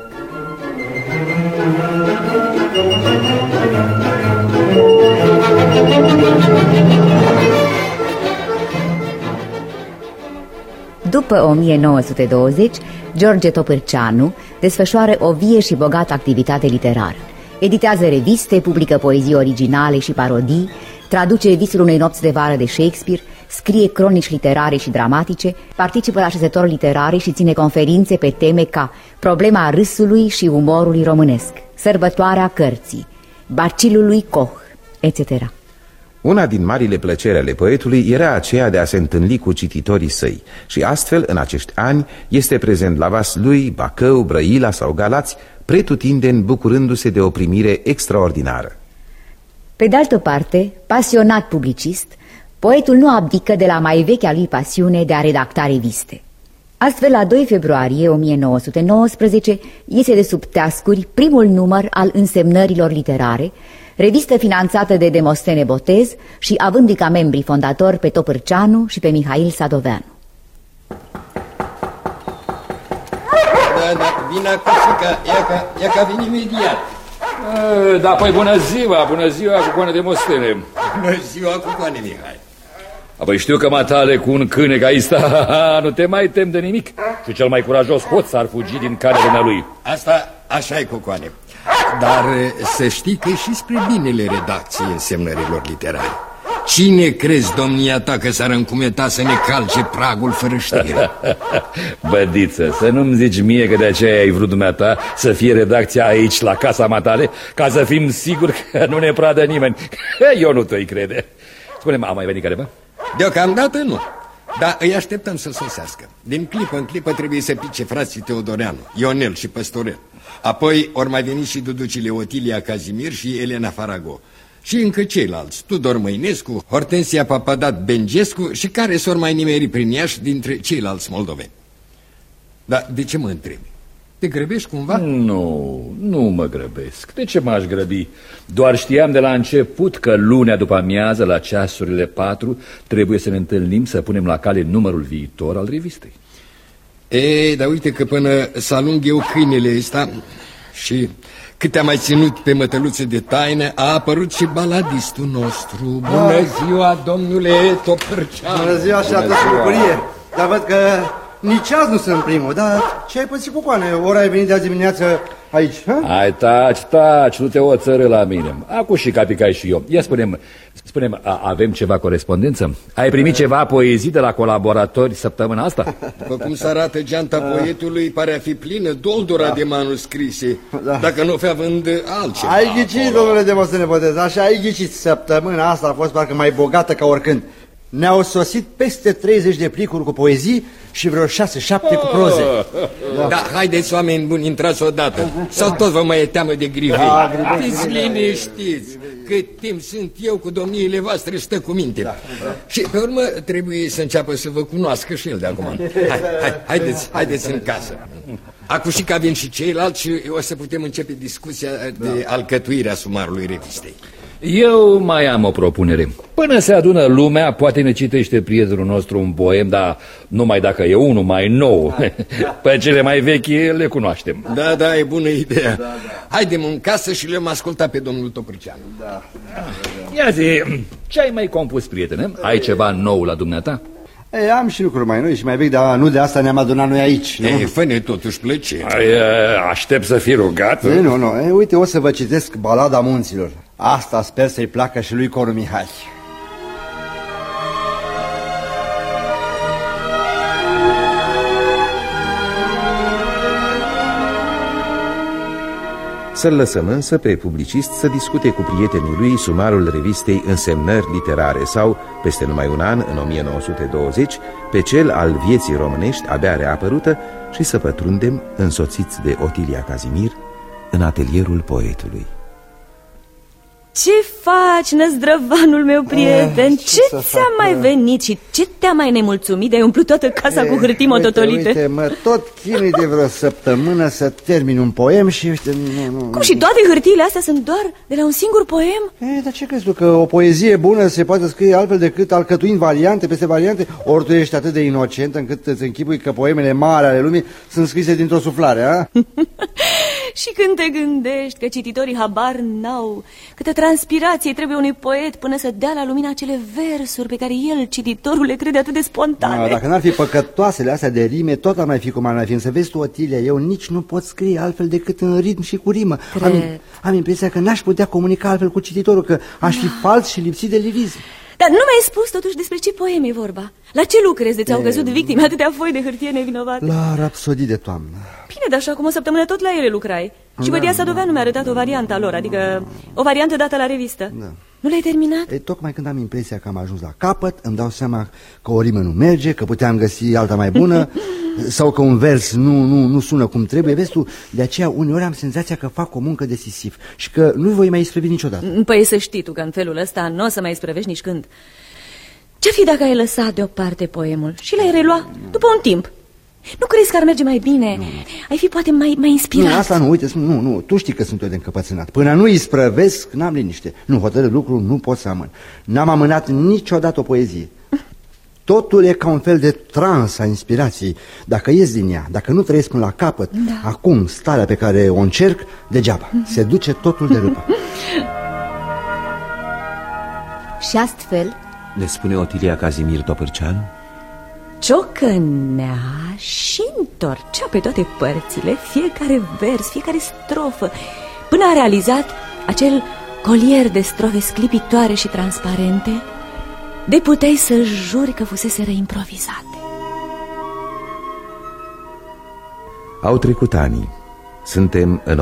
După 1920, George Topârceanu desfășoară o vie și bogată activitate literară. Editează reviste, publică poezii originale și parodii, traduce Visul unei nopți de vară de Shakespeare, scrie cronici literare și dramatice, participă la șezători literare și ține conferințe pe teme ca problema râsului și umorului românesc, sărbătoarea cărții, bacilul lui Koch, etc. Una din marile plăceri ale poetului era aceea de a se întâlni cu cititorii săi și astfel, în acești ani, este prezent la Vaslui, Bacău, Brăila sau Galați, pretutindeni bucurându-se de o primire extraordinară. Pe de altă parte, pasionat publicist, poetul nu abdică de la mai vechea lui pasiune de a redacta reviste. Astfel, la 2 februarie 1919, iese de sub teascuri primul număr al Însemnărilor literare, revistă finanțată de Demostene Botez și avându-i ca membri fondatori pe Topârceanu și pe Mihail Sadoveanu. Da, vine acasica, ia ca vine imediat. Da, păi bună ziua, Cucoane Demostene. Bună ziua, Cucoane Mihai. Apoi știu că matale cu un câine ca ăsta, nu te mai tem de nimic. Și cel mai curajos hoț ar fugi din calea dumnealui. Asta așa e, Cucoane. Dar să știi că e și spre binele redacției Însemnărilor literare. Cine crezi, domnia ta, că s-ar încumeta să ne calce pragul fără știre? Bădiță, să nu-mi zici mie că de aceea ai vrut dumneata să fie redacția aici, la casa matale, ca să fim siguri că nu ne pradă nimeni. Eu nu te-i crede. Spune-mă, a mai venit careva? Deocamdată nu. Dar îi așteptăm să sosească. Din clipă în clipă trebuie să pice frații Teodoreanu, Ionel și Păstorel. Apoi ori mai veni și duducile Otilia Cazimir și Elena Farago. Și încă ceilalți, Tudor Măinescu, Hortensia Papadat Bengescu și care s-or mai nimeri prin Iași dintre ceilalți moldoveni. Dar de ce mă întrebi? Te grăbești cumva? Nu mă grăbesc. De ce m-aș grăbi? Doar știam de la început că lunea după amiază, la ceasurile 4, trebuie să ne întâlnim să punem la cale numărul viitor al revistei. Dar uite că până să alung eu câinele ăsta și cât am mai ținut pe mătăluțe de taină, a apărut și baladistul nostru. Bună ziua, domnule Topârceanu. Bună ziua și atât bucurie. Dar văd că nici azi nu sunt primul. Dar ce ai pățit, Cucoane? Ori ai venit de azi dimineață aici? Hai, taci, nu te oțără la mine. Acum și capicai și eu. Ia spune-mi, avem ceva corespondență? Ai primit ceva poezii de la colaboratori săptămâna asta? După cum se arată, geanta poetului pare a fi plină doldora de manuscrise. Dacă nu fi având altceva. Ai ghicit, domnule Demostene Botez, așa ai ghicit. Săptămâna asta a fost parcă mai bogată ca oricând. Ne-au sosit peste 30 de plicuri cu poezii și vreo 6-7 cu proze. Da, haideți, oameni buni, intrați odată. Sau tot vă mai e teamă de grivei? Fiți liniștiți. Cât timp sunt eu cu domniile voastre stă cu minte. Și pe urmă trebuie să înceapă să vă cunoască și el de acum. Haideți în casă. Acum și că avem și ceilalți și o să putem începe discuția de alcătuirea sumarului revistei. Eu mai am o propunere. Până se adună lumea, poate ne citește prietenul nostru un poem, dar numai dacă e unul mai nou. Pe cele mai vechi le cunoaștem. Da, e bună ideea. Haidem în casă și le-am ascultat pe domnul Topârceanu. Ia zi, ce ai mai compus, prietene? Ai ceva nou la dumneata? Am și lucruri mai noi și mai vechi, dar nu de asta ne-am adunat noi aici. Fă-ne totuși plăcere. Aștept să fii rugat. Nu, uite, o să vă citesc Balada Munților. Asta sper să-i placă și lui Coru Mihai. Să-l lăsăm însă pe publicist să discute cu prietenii lui sumarul revistei Însemnări literare sau, peste numai un an, în 1920, pe cel al vieții românești abia reapărută și să pătrundem, însoțiți de Otilia Cazimir, în atelierul poetului. Ce faci, năzdrăvanul meu prieten? Ce ți-a mai venit și ce te-a mai nemulțumit de ai umplut toată casa cu hârtii mototolite? Uite, mă tot chinui de vreo săptămână să termin un poem și uite... Cum, și toate hârtiile astea sunt doar de la un singur poem? Dar ce crezi tu, că o poezie bună se poate scrie altfel decât alcătuind variante peste variante? Ori tu ești atât de inocent încât îți închipui că poemele mari ale lumii sunt scrise dintr-o suflare, a? Și când te gândești că cititorii habar n-au câtă transpirație trebuie unui poet până să dea la lumină acele versuri pe care el, cititorul, le crede atât de spontane. Dacă n-ar fi păcătoasele astea de rime, tot ar mai fi cum ar mai fi. Să vezi tu, Otilia, eu nici nu pot scrie altfel decât în ritm și cu rimă. Am impresia că n-aș putea comunica altfel cu cititorul, că aș fi fals și lipsit de lirism. Dar nu mi-ai spus totuși despre ce poem e vorba. La ce lucrezi de ți-au căzut victime atâtea foi de hârtie nevinovate? La Rapsodii de toamnă. Bine, dar așa cum o săptămână tot la ele lucrai. Și Bădia Sadoveanu mi-a arătat o variantă a lor, adică o variantă dată la revistă. Da. Nu l-ai terminat? Tocmai când am impresia că am ajuns la capăt, îmi dau seama că o rimă nu merge, că puteam găsi alta mai bună, sau că un vers nu sună cum trebuie. Vezi tu, de aceea uneori am senzația că fac o muncă de sisif și că nu voi mai isprăvi niciodată. Păi să știi tu că în felul ăsta nu o să mai isprăvești nici când. Ce-ar fi dacă ai lăsat deoparte poemul și l-ai relua după un timp? Nu crezi că ar merge mai bine? Nu. Ai fi poate mai inspirat. Nu, asta nu, uite, nu, tu știi că sunt eu de încăpățânat. Până nu isprăvesc, n-am liniște. Nu, hotărât lucru, nu pot să amân. N-am amânat niciodată o poezie. Totul e ca un fel de trans a inspirației. Dacă ies din ea, dacă nu trăiesc până la capăt, acum starea pe care o încerc, degeaba. Se duce totul de râpă. Și astfel, ne spune Otilia Cazimir Topârceanu, ciocănea și întorcea pe toate părțile fiecare vers, fiecare strofă, până a realizat acel colier de strofe sclipitoare și transparente, de puteai să juri că fuseseră improvizate. Au trecut ani. Suntem în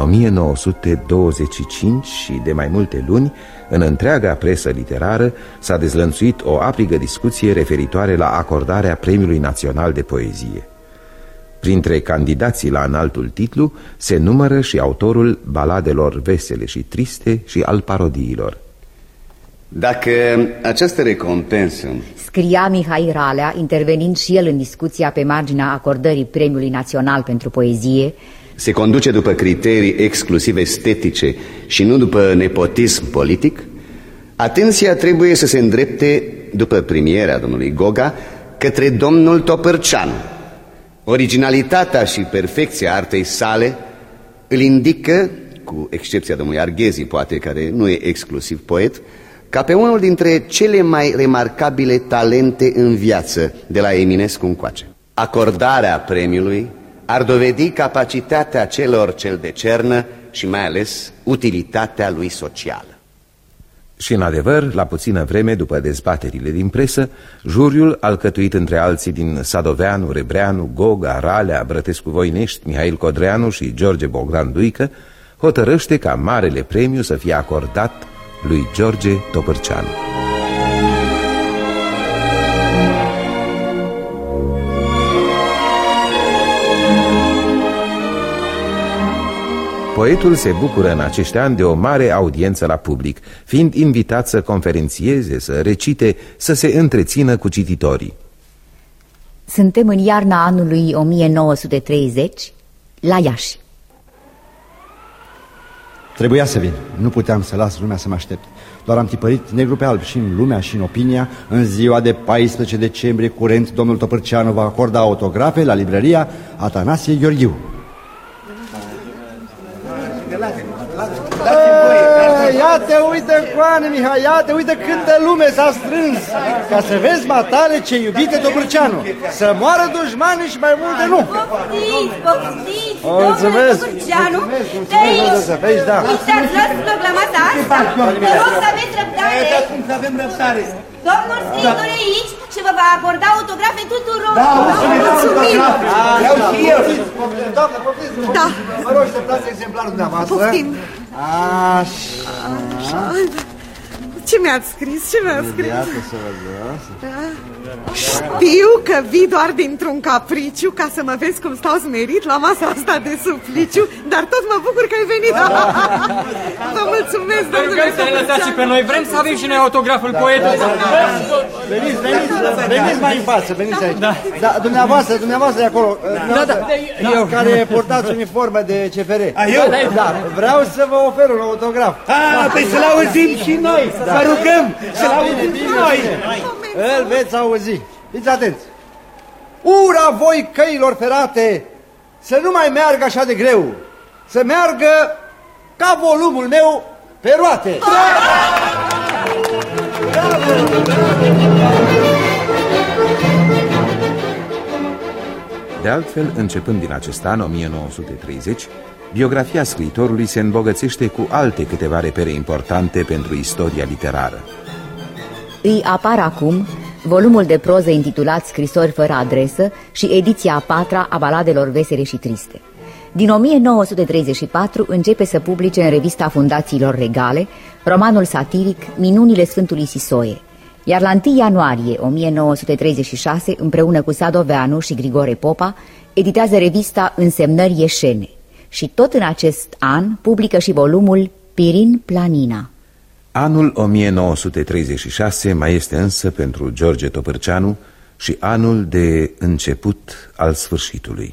1925 și de mai multe luni, în întreaga presă literară, s-a dezlănțuit o aprigă discuție referitoare la acordarea Premiului Național de Poezie. Printre candidații la înaltul titlu se numără și autorul baladelor vesele și triste și al parodiilor. Dacă această recompensă, scria Mihai Ralea, intervenind și el în discuția pe marginea acordării Premiului Național pentru Poezie, se conduce după criterii exclusiv estetice și nu după nepotism politic, atenția trebuie să se îndrepte, după premierea domnului Goga, către domnul Topârceanu. Originalitatea și perfecția artei sale îl indică, cu excepția domnului Arghezi, poate, care nu e exclusiv poet, ca pe unul dintre cele mai remarcabile talente în viață de la Eminescu încoace. Acordarea premiului ar dovedi capacitatea celor ce-l decernă și mai ales utilitatea lui socială. Și în adevăr, la puțină vreme după dezbaterile din presă, juriul, alcătuit între alții din Sadoveanu, Rebreanu, Goga, Ralea, Brătescu-Voinești, Mihail Codreanu și George Bogdan Duică, hotărăște ca marele premiu să fie acordat lui George Topârceanu. Poetul se bucură în acești ani de o mare audiență la public, fiind invitat să conferențieze, să recite, să se întrețină cu cititorii. Suntem în iarna anului 1930, la Iași. Trebuia să vin, nu puteam să las lumea să mă aștepte. Doar am tipărit negru pe alb și în lumea și în opinia. În ziua de 14 decembrie curent, domnul Topârceanu va acorda autografe la librăria Atanasie Gheorghiu. Ia te uită, Coane, Mihai, ia te uită câtă lume s-a strâns. Ca să vezi, matale, ce iubite Topârceanu. Să moară dușmanii și mai multe nu. Poftiți, poftiți, mulțumesc, domnule Topârceanu. De aici, da. Uitați, luați loc la masa asta. Vă rog să aveți răbdare. Să avem răbdare. Domnul scriitor e aici și vă va acorda autografe tuturor. Da, mulțumim. Vreau și eu. Doamne, poftiți. Da. Vă rog să dați exemplarul dumneavoastră. Poftim. Așa. Ce mi-ați scris? Ce mi-ați scris? Iată să văd. Știu că vii doar dintr-un capriciu ca să mă vezi cum stau smerit la masa asta de supliciu, dar tot mă bucur că ai venit. Vă mulțumesc, domnule. Să ne lăsați și pe noi, vrem să avem și noi autograful poetului. Veniți mai în față, veniți aici. Da, dumneavoastră de acolo, care portați uniformă de CFR. Eu? Da, vreau să vă ofer un autograf. Păi să-l auzim și noi. Vă rugăm să-l auzim și noi. Îl veți auzi. Fiți atenți. Ura voi căilor ferate să nu mai meargă așa de greu, să meargă ca volumul meu pe roate. De altfel, începând din acest an, 1930, biografia scriitorului se îmbogățește cu alte câteva repere importante pentru istoria literară. Îi apar acum volumul de proză intitulat Scrisori fără adresă și ediția a 4-a a baladelor vesele și triste. Din 1934 începe să publice în revista Fundațiilor Regale romanul satiric Minunile Sfântului Sisoie, iar la 1 ianuarie 1936, împreună cu Sadoveanu și Grigore Popa, editează revista Însemnări Ieșene și tot în acest an publică și volumul Pirin Planina. Anul 1936 mai este însă pentru George Topârceanu și anul de început al sfârșitului.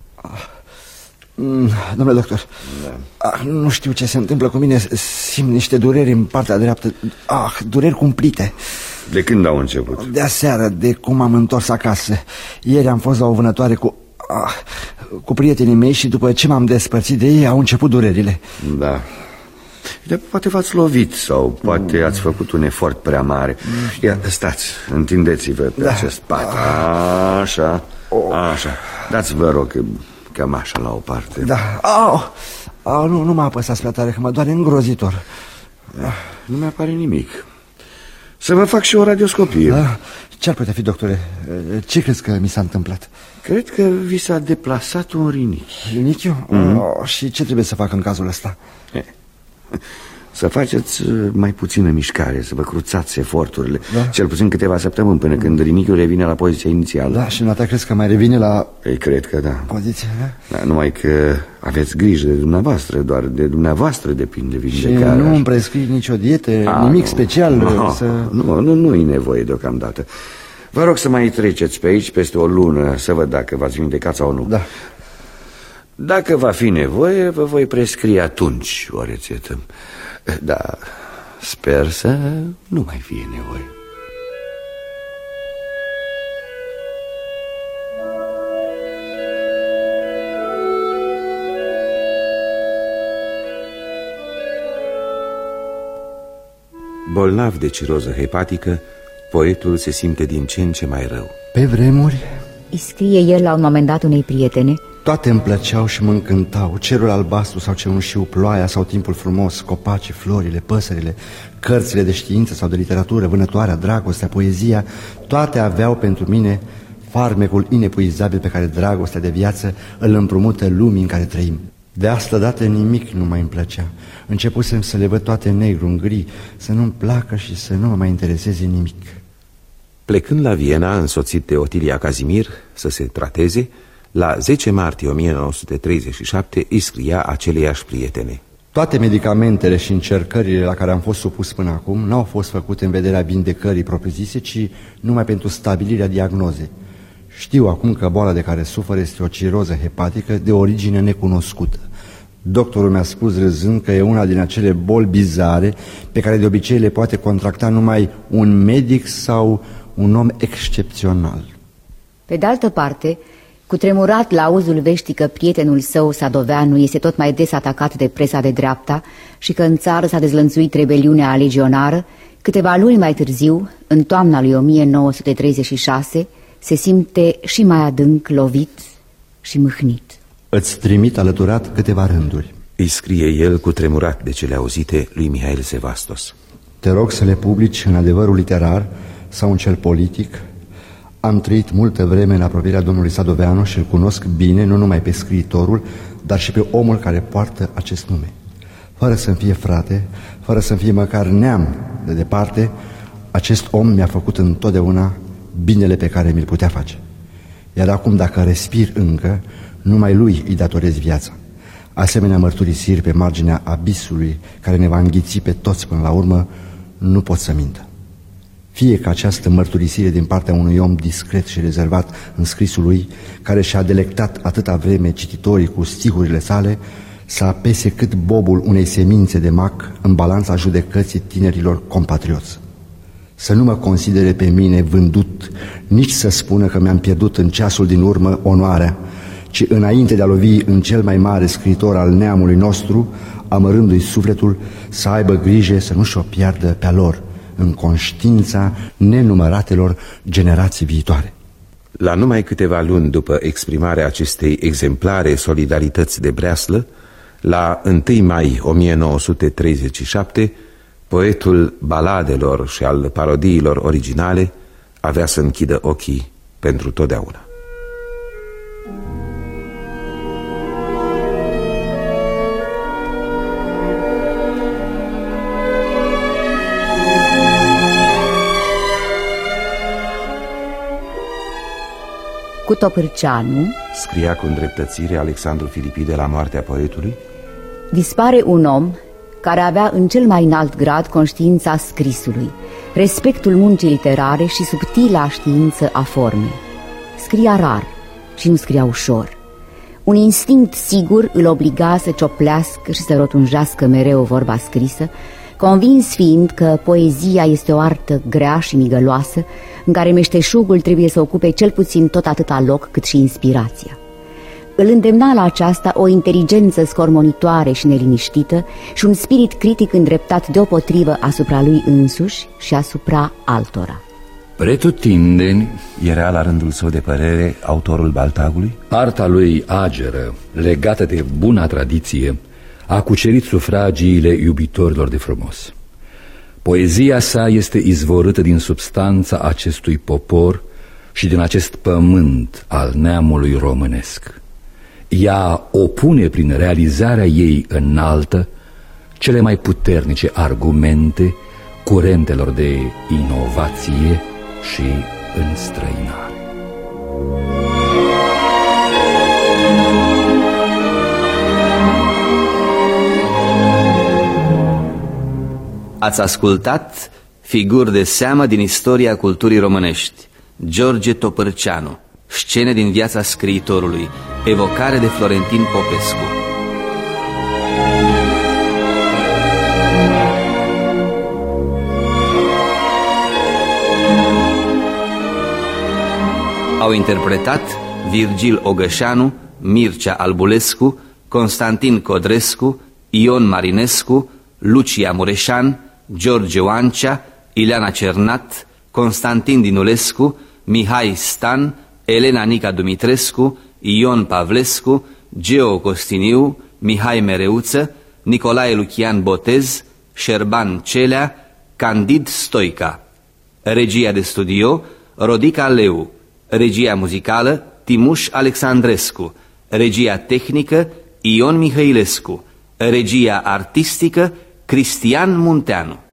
Domnule doctor, nu știu ce se întâmplă cu mine. Simt niște dureri în partea dreaptă. Dureri cumplite. De când au început? De aseară, de cum am întors acasă. Ieri am fost la o vânătoare cu prietenii mei și după ce m-am despărțit de ei au început durerile. Da. De poate v-ați lovit sau poate ați făcut un efort prea mare. Ia, stați, întindeți-vă pe acest pat. Așa, așa. Dați, vă rog, cămașa la o parte. Da. Nu mă apăsați prea tare, că mă doare îngrozitor. Nu mi-apare nimic. Să vă fac și o radioscopie. Ce-ar putea fi, doctore? Ce crezi că mi s-a întâmplat? Cred că vi s-a deplasat un rinichi. Rinichiu? Și ce trebuie să fac în cazul ăsta? Să faceți mai puțină mișcare, să vă cruțați eforturile. Cel puțin câteva săptămâni până când rinichiul revine la poziția inițială. Da, și dumneata crezi că mai revine la... Ei, cred că da. Poziția, da? Numai că aveți grijă de dumneavoastră, doar de dumneavoastră depinde vindecarea. Și nu îmi prescrii nicio dietă, nimic special? Nu e nevoie deocamdată. Vă rog să mai treceți pe aici peste o lună să văd dacă v-ați vindecat sau nu. Da. Dacă va fi nevoie, vă voi prescrie atunci o rețetă. Da, sper să nu mai fie nevoie. Bolnav de ciroză hepatică, poetul se simte din ce în ce mai rău. Pe vremuri, îi scrie el la un moment dat unei prietene, toate îmi plăceau și mă încântau. Cerul albastru sau cenușiu, ploaia sau timpul frumos, copacii, florile, păsările, cărțile de știință sau de literatură, vânătoarea, dragostea, poezia. Toate aveau pentru mine farmecul inepuizabil pe care dragostea de viață îl împrumută lumii în care trăim. De asta dată nimic nu mai îmi plăcea. Începusem să le văd toate negru în gri, să nu-mi placă și să nu mă mai intereseze nimic. Plecând la Viena, însoțit de Otilia Cazimir să se trateze, la 10 martie 1937 îi scria aceleiași prietene: toate medicamentele și încercările la care am fost supus până acum n-au fost făcute în vederea vindecării propriu-zise, ci numai pentru stabilirea diagnozei. Știu acum că boala de care sufer este o ciroză hepatică de origine necunoscută. Doctorul mi-a spus râzând că e una din acele boli bizare pe care de obicei le poate contracta numai un medic sau un om excepțional. Pe de altă parte, cutremurat la auzul veștii că prietenul său, Sadoveanu, este tot mai des atacat de presa de dreapta și că în țară s-a dezlănțuit rebeliunea legionară, câteva luni mai târziu, în toamna lui 1936, se simte și mai adânc lovit și mâhnit. Îți trimit alăturat câteva rânduri, îi scrie el cutremurat de cele auzite lui Mihail Sevastos. Te rog să le publici în Adevărul literar sau în cel politic. Am trăit multă vreme în apropierea domnului Sadoveanu și îl cunosc bine, nu numai pe scriitorul, dar și pe omul care poartă acest nume. Fără să-mi fie frate, fără să-mi fie măcar neam de departe, acest om mi-a făcut întotdeauna binele pe care mi-l putea face. Iar acum, dacă respir încă, numai lui îi datorez viața. Asemenea mărturisiri pe marginea abisului care ne va înghiți pe toți până la urmă, nu pot să mintă. Fie că această mărturisire din partea unui om discret și rezervat în scrisul lui, care și-a delectat atâta vreme cititorii cu stihurile sale, să apese cât bobul unei semințe de mac în balanța judecății tinerilor compatrioți. Să nu mă considere pe mine vândut, nici să spună că mi-am pierdut în ceasul din urmă onoarea, ci înainte de a lovi în cel mai mare scriitor al neamului nostru, amărându-i sufletul, să aibă grijă să nu și-o piardă pe-a lor, în conștiința nenumăratelor generații viitoare. La numai câteva luni după exprimarea acestei exemplare solidarități de breaslă, la 1 mai 1937, poetul baladelor și al parodiilor originale avea să închidă ochii pentru totdeauna. Cu Topârceanu, scria cu îndreptățire Alexandru Filipide la moartea poetului, dispare un om care avea în cel mai înalt grad conștiința scrisului, respectul muncii literare și subtila știință a formei. Scria rar și nu scria ușor. Un instinct sigur îl obliga să cioplească și să rotunjească mereu vorba scrisă, convins fiind că poezia este o artă grea și migăloasă, în care meșteșugul trebuie să ocupe cel puțin tot atâta loc cât și inspirația. Îl îndemna la aceasta o inteligență scormonitoare și neliniștită și un spirit critic îndreptat deopotrivă asupra lui însuși și asupra altora. Pretutindeni era la rândul său de părere autorul Baltagului. Arta lui ageră, legată de buna tradiție, a cucerit sufragiile iubitorilor de frumos. Poezia sa este izvorâtă din substanța acestui popor și din acest pământ al neamului românesc. Ea opune prin realizarea ei înaltă cele mai puternice argumente curentelor de inovație și înstrăinare. Ați ascultat Figuri de seamă din istoria culturii românești, George Topârceanu, Scene din viața scriitorului, evocare de Florentin Popescu. Au interpretat Virgil Ogășanu, Mircea Albulescu, Constantin Codrescu, Ion Marinescu, Lucia Mureșan, George Oancea, Ileana Cernat, Constantin Dinulescu, Mihai Stan, Elena Nica Dumitrescu, Ion Pavlescu, Geo Costiniu, Mihai Mereuță, Nicolae Lucian Botez, Șerban Celea, Candid Stoica. Regia de studio Rodica Leu. Regia muzicală Timuș Alexandrescu. Regia tehnică Ion Mihailescu. Regia artistică Cristian Munteanu.